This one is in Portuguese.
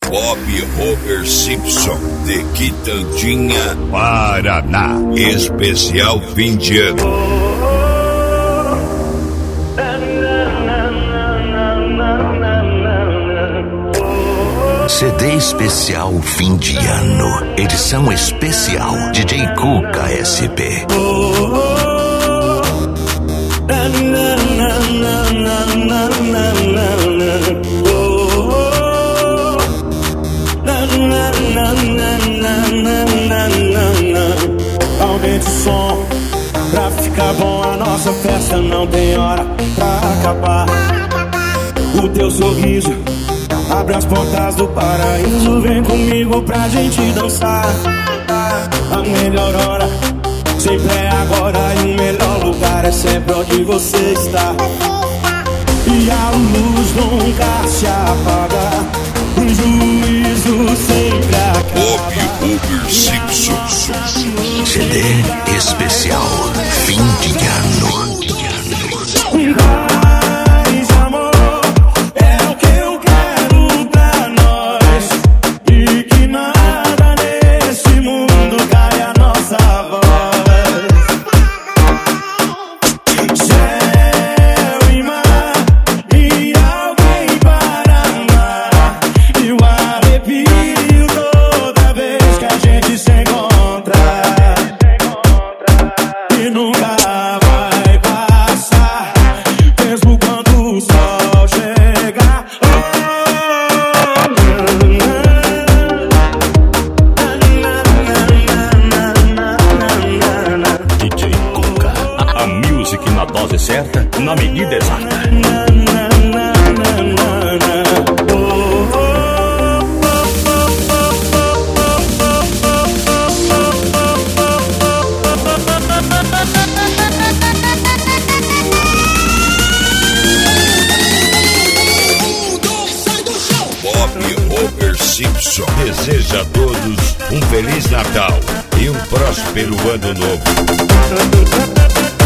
Bob Robert Simpson, de Quitandinha, Paraná. Especial fim de ano. CD especial fim de ano. Edição especial DJ Cuca SP. Aumente o som pra ficar bom. A nossa festa não tem hora pra acabar. O teu sorriso abre as portas do paraíso. Vem comigo pra gente dançar. A melhor hora sempre é agora. E o melhor lugar é sempre onde você está. E a luz nunca se apaga. O juízo sempre acaba. Bob Robert Simpson. CD especial fim de ano. Na dose certa, na medida exata. Bob Robert Simpson deseja a todos um Feliz Natal e um próspero Ano Novo.